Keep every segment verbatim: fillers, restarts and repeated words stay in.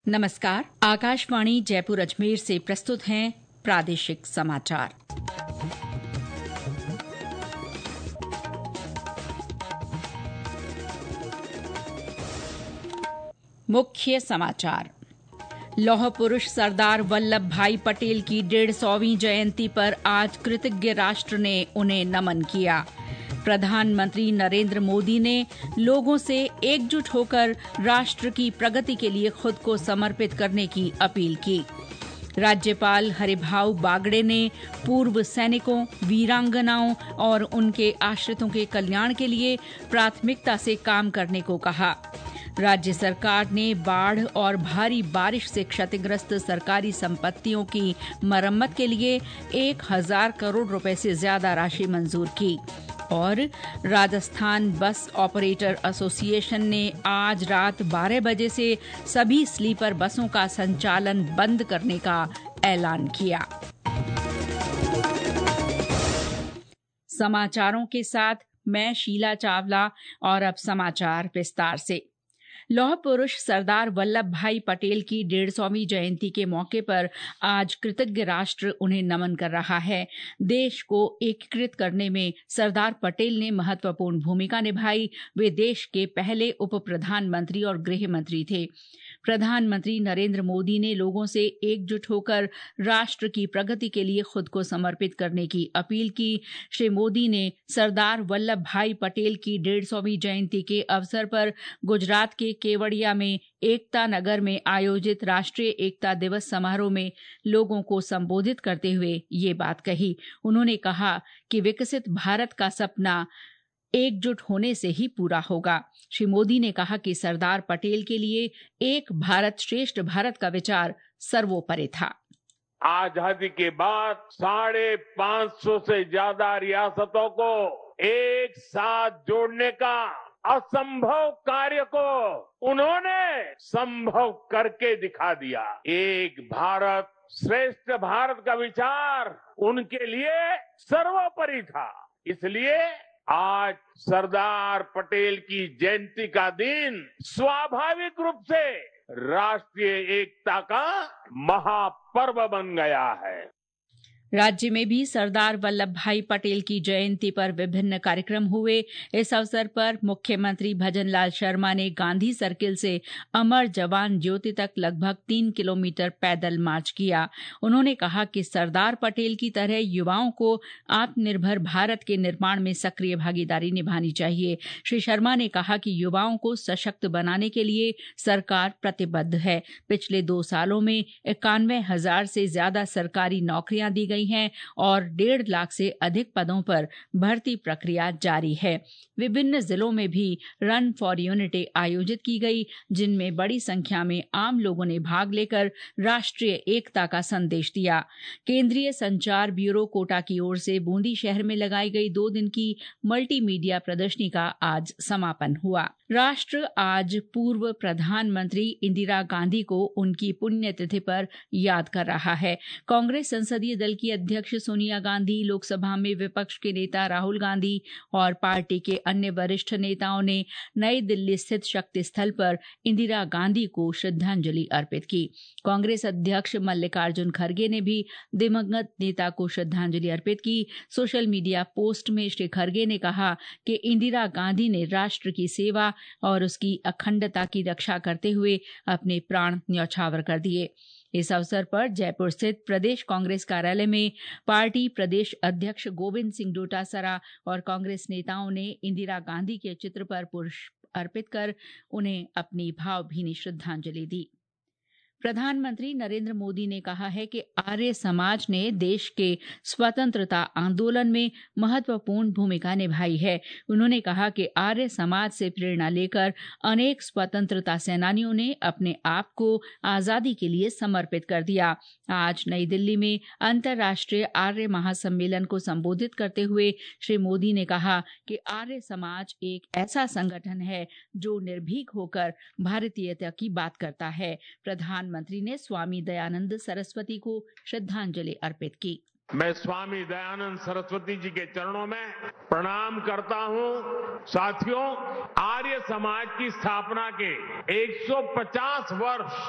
नमस्कार। आकाशवाणी जयपुर अजमेर से प्रस्तुत हैं प्रादेशिक समाचार। मुख्य समाचार। लौह पुरुष सरदार वल्लभ भाई पटेल की डेढ़ सौवीं जयंती पर आज कृतज्ञ राष्ट्र ने उन्हें नमन किया। प्रधानमंत्री नरेंद्र मोदी ने लोगों से एकजुट होकर राष्ट्र की प्रगति के लिए खुद को समर्पित करने की अपील की। राज्यपाल हरिभाऊ बागड़े ने पूर्व सैनिकों, वीरांगनाओं और उनके आश्रितों के कल्याण के लिए प्राथमिकता से काम करने को कहा। राज्य सरकार ने बाढ़ और भारी बारिश से क्षतिग्रस्त सरकारी संपत्तियों की मरम्मत के लिए एक हजार करोड़ रुपए से ज्यादा राशि मंजूर की। और राजस्थान बस ऑपरेटर एसोसिएशन ने आज रात बारह बजे से सभी स्लीपर बसों का संचालन बंद करने का ऐलान किया। समाचारों के साथ मैं शीला चावला और अब समाचार विस्तार से। लौह पुरुष सरदार वल्लभ भाई पटेल की डेढ़ सौवीं जयंती के मौके पर आज कृतज्ञ राष्ट्र उन्हें नमन कर रहा है। देश को एकीकृत करने में सरदार पटेल ने महत्वपूर्ण भूमिका निभाई। वे देश के पहले उप प्रधानमंत्री और गृह मंत्री थे। प्रधानमंत्री नरेंद्र मोदी ने लोगों से एकजुट होकर राष्ट्र की प्रगति के लिए खुद को समर्पित करने की अपील की। श्री मोदी ने सरदार वल्लभ भाई पटेल की डेढ़ सौवीं जयंती के अवसर पर गुजरात के केवड़िया में एकता नगर में आयोजित राष्ट्रीय एकता दिवस समारोह में लोगों को संबोधित करते हुए ये बात कही। उन्होंने कहा कि विकसित भारत का सपना एकजुट होने से ही पूरा होगा। श्री मोदी ने कहा कि सरदार पटेल के लिए एक भारत श्रेष्ठ भारत का विचार सर्वोपरि था। आजादी के बाद साढ़े पांच सौ से ज्यादा रियासतों को एक साथ जोड़ने का असंभव कार्य को उन्होंने संभव करके दिखा दिया। एक भारत श्रेष्ठ भारत का विचार उनके लिए सर्वोपरि था। इसलिए आज सरदार पटेल की जयंती का दिन स्वाभाविक रूप से राष्ट्रीय एकता का महापर्व बन गया है। राज्य में भी सरदार वल्लभ भाई पटेल की जयंती पर विभिन्न कार्यक्रम हुए। इस अवसर पर मुख्यमंत्री भजनलाल शर्मा ने गांधी सर्किल से अमर जवान ज्योति तक लगभग तीन किलोमीटर पैदल मार्च किया। उन्होंने कहा कि सरदार पटेल की तरह युवाओं को आत्मनिर्भर भारत के निर्माण में सक्रिय भागीदारी निभानी चाहिए। श्री शर्मा ने कहा कि युवाओं को सशक्त बनाने के लिए सरकार प्रतिबद्ध है। पिछले दो सालों में इक्यानवे हजार से ज्यादा सरकारी नौकरियां दी गई हैं और डेढ़ लाख से अधिक पदों पर भर्ती प्रक्रिया जारी है। विभिन्न जिलों में भी रन फॉर यूनिटी आयोजित की गई, जिनमें बड़ी संख्या में आम लोगों ने भाग लेकर राष्ट्रीय एकता का संदेश दिया। केंद्रीय संचार ब्यूरो कोटा की ओर से बूंदी शहर में लगाई गई दो दिन की मल्टीमीडिया प्रदर्शनी का आज समापन हुआ। राष्ट्र आज पूर्व प्रधानमंत्री इंदिरा गांधी को उनकी पुण्यतिथि पर याद कर रहा है। कांग्रेस संसदीय दल की अध्यक्ष सोनिया गांधी, लोकसभा में विपक्ष के नेता राहुल गांधी और पार्टी के अन्य वरिष्ठ नेताओं ने नई दिल्ली स्थित शक्ति स्थल पर इंदिरा गांधी को श्रद्धांजलि अर्पित की। कांग्रेस अध्यक्ष मल्लिकार्जुन खड़गे ने भी दिवंगत नेता को श्रद्धांजलि अर्पित की। सोशल मीडिया पोस्ट में श्री खड़गे ने कहा कि इंदिरा गांधी ने राष्ट्र की सेवा और उसकी अखंडता की रक्षा करते हुए अपने प्राण न्यौछावर कर दिए। इस अवसर पर जयपुर स्थित प्रदेश कांग्रेस कार्यालय में पार्टी प्रदेश अध्यक्ष गोविंद सिंह डोटासरा और कांग्रेस नेताओं ने इंदिरा गांधी के चित्र पर पुष्प अर्पित कर उन्हें अपनी भावभीनी श्रद्धांजलि दी। प्रधानमंत्री नरेंद्र मोदी ने कहा है कि आर्य समाज ने देश के स्वतंत्रता आंदोलन में महत्वपूर्ण भूमिका निभाई है। उन्होंने कहा कि आर्य समाज से प्रेरणा लेकर अनेक स्वतंत्रता सेनानियों ने अपने आप को आजादी के लिए समर्पित कर दिया। आज नई दिल्ली में अंतर्राष्ट्रीय आर्य महासम्मेलन को संबोधित करते हुए श्री मोदी ने कहा कि आर्य समाज एक ऐसा संगठन है जो निर्भीक होकर भारतीयता की बात करता है। प्रधान प्रधानमंत्री ने स्वामी दयानंद सरस्वती को श्रद्धांजलि अर्पित की। मैं स्वामी दयानंद सरस्वती जी के चरणों में प्रणाम करता हूं। साथियों, आर्य समाज की स्थापना के एक सौ पचास वर्ष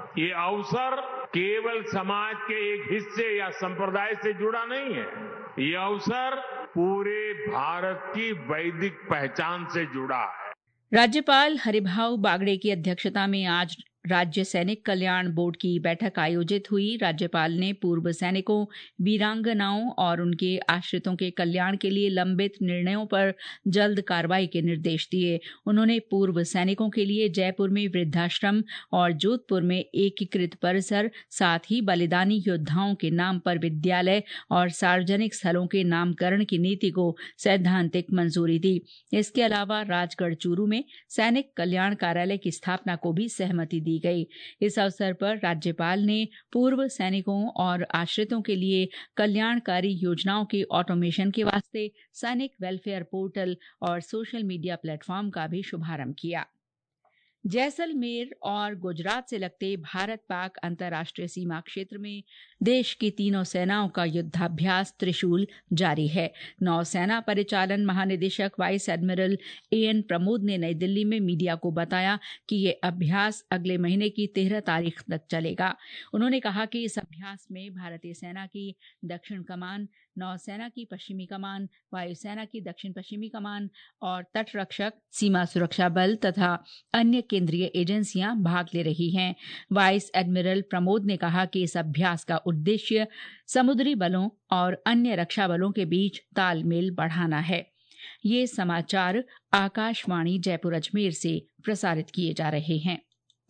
ये अवसर केवल समाज के एक हिस्से या संप्रदाय से जुड़ा नहीं है, ये अवसर पूरे भारत की वैदिक पहचान से जुड़ा है। राज्यपाल हरिभाऊ बागड़े की अध्यक्षता में आज राज्य सैनिक कल्याण बोर्ड की बैठक आयोजित हुई। राज्यपाल ने पूर्व सैनिकों, वीरांगनाओं और उनके आश्रितों के कल्याण के लिए लंबित निर्णयों पर जल्द कार्रवाई के निर्देश दिए। उन्होंने पूर्व सैनिकों के लिए जयपुर में वृद्धाश्रम और जोधपुर में एकीकृत परिसर, साथ ही बलिदानी योद्धाओं के नाम पर विद्यालय और सार्वजनिक स्थलों के नामकरण की नीति को सैद्धांतिक मंजूरी दी। इसके अलावा राजगढ़ चूरू में सैनिक कल्याण कार्यालय की स्थापना को भी सहमति दी गई। इस अवसर पर राज्यपाल ने पूर्व सैनिकों और आश्रितों के लिए कल्याणकारी योजनाओं के ऑटोमेशन के वास्ते सैनिक वेलफेयर पोर्टल और सोशल मीडिया प्लेटफॉर्म का भी शुभारंभ किया। जैसलमेर और गुजरात से लगते भारत पाक अंतर्राष्ट्रीय सीमा क्षेत्र में देश की तीनों सेनाओं का युद्धाभ्यास त्रिशूल जारी है। नौसेना परिचालन महानिदेशक vice admiral A N Pramod ने नई दिल्ली में मीडिया को बताया कि ये अभ्यास अगले महीने की तेरह तारीख तक चलेगा। उन्होंने कहा कि इस अभ्यास में भारतीय सेना की दक्षिण कमान, नौसेना की पश्चिमी कमान, वायुसेना की दक्षिण पश्चिमी कमान और तटरक्षक, सीमा सुरक्षा बल तथा अन्य केंद्रीय एजेंसियां भाग ले रही हैं। वाइस एडमिरल प्रमोद ने कहा कि इस अभ्यास का उद्देश्य समुद्री बलों और अन्य रक्षा बलों के बीच तालमेल बढ़ाना है। ये समाचार आकाशवाणी जयपुर अजमेर से प्रसारित किए जा रहे हैं।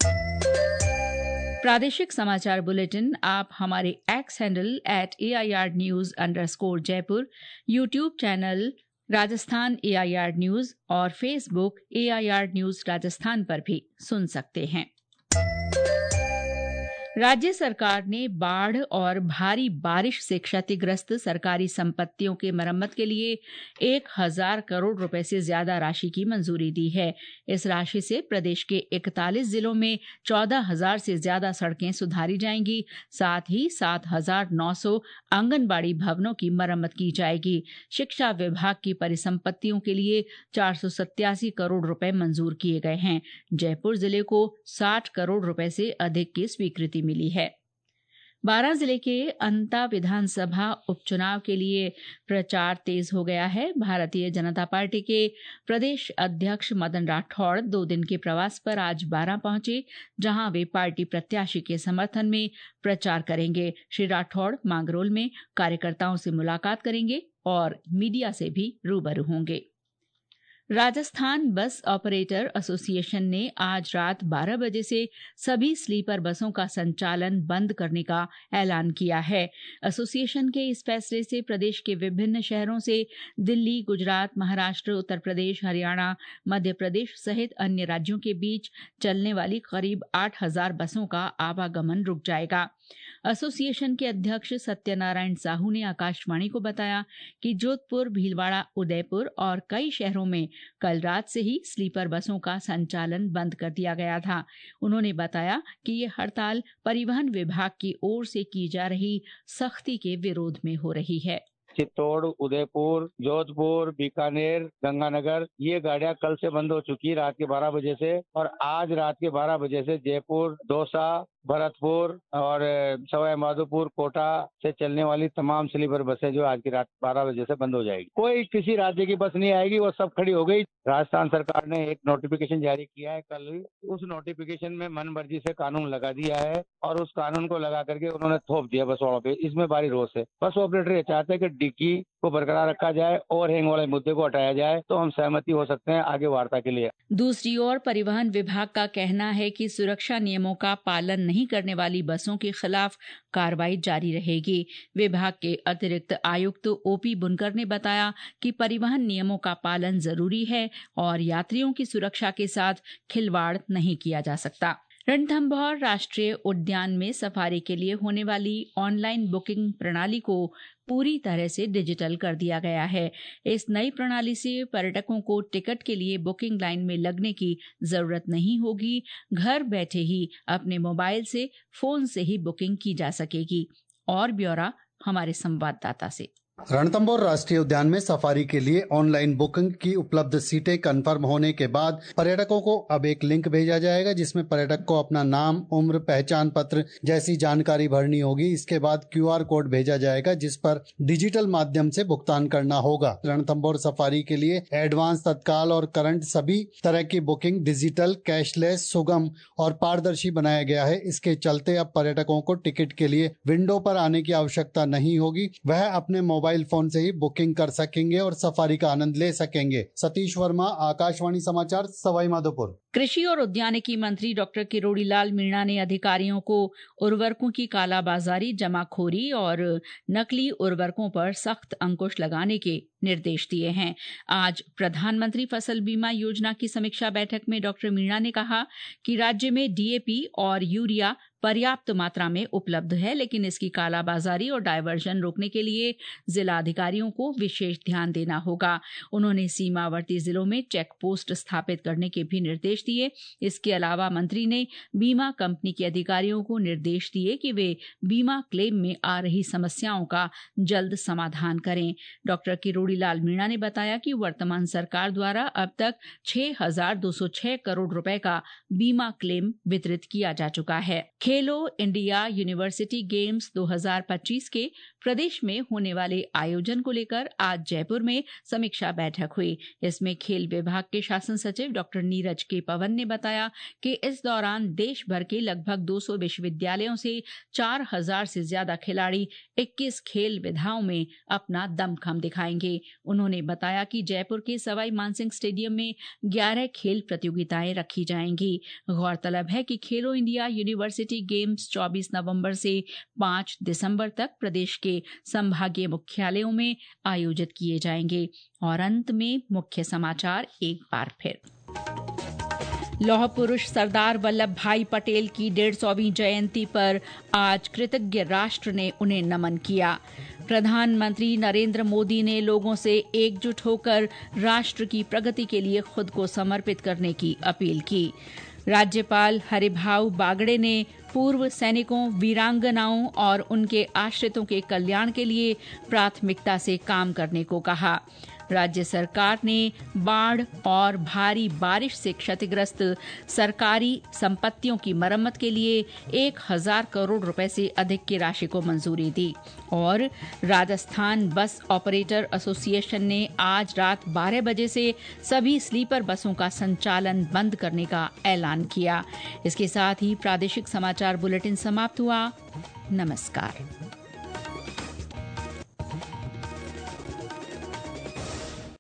प्रादेशिक समाचार बुलेटिन आप हमारे X handle at A I R news underscore Jaipur, YouTube channel Rajasthan A I R news और Facebook A I R news Rajasthan पर भी सुन सकते हैं। राज्य सरकार ने बाढ़ और भारी बारिश से क्षतिग्रस्त सरकारी संपत्तियों के मरम्मत के लिए एक हजार करोड़ रुपए से ज्यादा राशि की मंजूरी दी है। इस राशि से प्रदेश के इकतालीस जिलों में चौदह हजार से ज्यादा सड़कें सुधारी जाएंगी। साथ ही सात हजार नौ सौ आंगनबाड़ी भवनों की मरम्मत की जाएगी। शिक्षा विभाग की परिसंपत्तियों के लिए चार सौ सत्यासी करोड़ रुपए मंजूर किए गए हैं। जयपुर जिले को साठ करोड़ रुपए से अधिक की स्वीकृति मिली है। बारां जिले के अंता विधानसभा उपचुनाव के लिए प्रचार तेज हो गया है। भारतीय जनता पार्टी के प्रदेश अध्यक्ष मदन राठौड़ दो दिन के प्रवास पर आज बारां पहुंचे, जहां वे पार्टी प्रत्याशी के समर्थन में प्रचार करेंगे। श्री राठौड़ मांगरोल में कार्यकर्ताओं से मुलाकात करेंगे और मीडिया से भी रूबरू होंगे। राजस्थान बस ऑपरेटर एसोसिएशन ने आज रात बारह बजे से सभी स्लीपर बसों का संचालन बंद करने का ऐलान किया है। एसोसिएशन के इस फैसले से प्रदेश के विभिन्न शहरों से दिल्ली, गुजरात, महाराष्ट्र, उत्तर प्रदेश, हरियाणा, मध्य प्रदेश सहित अन्य राज्यों के बीच चलने वाली करीब आठ हजार बसों का आवागमन रुक जाएगा। एसोसिएशन के अध्यक्ष सत्यनारायण साहू ने आकाशवाणी को बताया कि जोधपुर, भीलवाड़ा, उदयपुर और कई शहरों में कल रात से ही स्लीपर बसों का संचालन बंद कर दिया गया था। उन्होंने बताया कि ये हड़ताल परिवहन विभाग की ओर से की जा रही सख्ती के विरोध में हो रही है। चित्तौड़, उदयपुर, जोधपुर, बीकानेर, गंगानगर ये गाड़ियां कल से बंद हो चुकी रात के बारह बजे से, और आज रात के बारह बजे से जयपुर, दौसा, भरतपुर और सवाई माधोपुर, कोटा से चलने वाली तमाम स्लीपर बसें जो आज की रात बारह बजे से बंद हो जाएगी। कोई किसी राज्य की बस नहीं आएगी, वो सब खड़ी हो गई। राजस्थान सरकार ने एक नोटिफिकेशन जारी किया है कल। उस नोटिफिकेशन में मन मर्जी से कानून लगा दिया है और उस कानून को लगा करके उन्होंने थोप दिया बस वालों पे। इसमें भारी रोष है। बस ऑपरेटर ये चाहते हैं कि डिक्की को बरकरार रखा जाए और हैंग वाले मुद्दे को हटाया जाए, तो हम सहमति हो सकते हैं आगे वार्ता के लिए। दूसरी ओर परिवहन विभाग का कहना है कि सुरक्षा नियमों का पालन नहीं करने वाली बसों के खिलाफ कार्रवाई जारी रहेगी। विभाग के अतिरिक्त आयुक्त ओपी बुनकर ने बताया कि परिवहन नियमों का पालन जरूरी है और यात्रियों की सुरक्षा के साथ खिलवाड़ नहीं किया जा सकता। रणथंभौर राष्ट्रीय उद्यान में सफारी के लिए होने वाली ऑनलाइन बुकिंग प्रणाली को पूरी तरह से डिजिटल कर दिया गया है। इस नई प्रणाली से पर्यटकों को टिकट के लिए बुकिंग लाइन में लगने की जरूरत नहीं होगी। घर बैठे ही अपने मोबाइल से, फोन से ही बुकिंग की जा सकेगी। और ब्यौरा हमारे संवाददाता से। रणथंभौर राष्ट्रीय उद्यान में सफारी के लिए ऑनलाइन बुकिंग की उपलब्ध सीटें कंफर्म होने के बाद पर्यटकों को अब एक लिंक भेजा जाएगा, जिसमें पर्यटक को अपना नाम, उम्र, पहचान पत्र जैसी जानकारी भरनी होगी। इसके बाद क्यूआर कोड भेजा जाएगा, जिस पर डिजिटल माध्यम से भुगतान करना होगा। रणथंभौर सफारी के लिए एडवांस, तत्काल और करंट सभी तरह की बुकिंग डिजिटल, कैशलेस, सुगम और पारदर्शी बनाया गया है। इसके चलते अब पर्यटकों को टिकट के लिए विंडो पर आने की आवश्यकता नहीं होगी। वह अपने मोबाइल फोन से ही बुकिंग कर सकेंगे और सफारी का आनंद ले सकेंगे। सतीश वर्मा, आकाशवाणी समाचार, सवाई माधोपुर। कृषि और उद्यानिकी मंत्री डॉक्टर किरोड़ी लाल मीणा ने अधिकारियों को उर्वरकों की कालाबाजारी, जमाखोरी और नकली उर्वरकों पर सख्त अंकुश लगाने के निर्देश दिए हैं। आज प्रधानमंत्री फसल बीमा योजना की समीक्षा बैठक में डॉक्टर मीणा ने कहा कि राज्य में डीएपी और यूरिया पर्याप्त मात्रा में उपलब्ध है, लेकिन इसकी कालाबाजारी और डायवर्जन रोकने के लिए जिला अधिकारियों को विशेष ध्यान देना होगा। उन्होंने सीमावर्ती जिलों में चेक पोस्ट स्थापित करने के भी निर्देश दिए। इसके अलावा मंत्री ने बीमा कंपनी के अधिकारियों को निर्देश दिए कि वे बीमा क्लेम में आ रही समस्याओं का जल्द समाधान करें। डॉक्टर किरोड़ी लाल मीणा ने बताया कि वर्तमान सरकार द्वारा अब तक छह हजार दो सौ छह करोड़ रुपए का बीमा क्लेम वितरित किया जा चुका है। खेलो इंडिया यूनिवर्सिटी गेम्स दो हज़ार पच्चीस के प्रदेश में होने वाले आयोजन को लेकर आज जयपुर में समीक्षा बैठक हुई। इसमें खेल विभाग के शासन सचिव डॉक्टर नीरज के पवन ने बताया कि इस दौरान देश भर के लगभग दो सौ विश्वविद्यालयों से चार हजार से ज्यादा खिलाड़ी इक्कीस खेल विधाओं में अपना दमखम दिखाएंगे। उन्होंने बताया कि जयपुर के सवाई मानसिंह स्टेडियम में ग्यारह खेल प्रतियोगिताएं रखी जाएंगी। गौरतलब है कि खेलो इंडिया यूनिवर्सिटी गेम्स चौबीस नवंबर से पाँच दिसंबर तक प्रदेश के संभागीय मुख्यालयों में आयोजित किए जाएंगे। और अंत में मुख्य समाचार एक बार फिर। लौह पुरुष सरदार वल्लभ भाई पटेल की डेढ़ सौवीं जयंती पर आज कृतज्ञ राष्ट्र ने उन्हें नमन किया। प्रधानमंत्री नरेंद्र मोदी ने लोगों से एकजुट होकर राष्ट्र की प्रगति के लिए खुद को समर्पित करने की अपील की। राज्यपाल हरिभाऊ बागड़े ने पूर्व सैनिकों, वीरांगनाओं और उनके आश्रितों के कल्याण के लिए प्राथमिकता से काम करने को कहा। राज्य सरकार ने बाढ़ और भारी बारिश से क्षतिग्रस्त सरकारी संपत्तियों की मरम्मत के लिए एक हजार करोड़ रुपए से अधिक की राशि को मंजूरी दी। और राजस्थान बस ऑपरेटर एसोसिएशन ने आज रात बारह बजे से सभी स्लीपर बसों का संचालन बंद करने का ऐलान किया। इसके साथ ही प्रादेशिक समाचार बुलेटिन समाप्त हुआ। नमस्कार।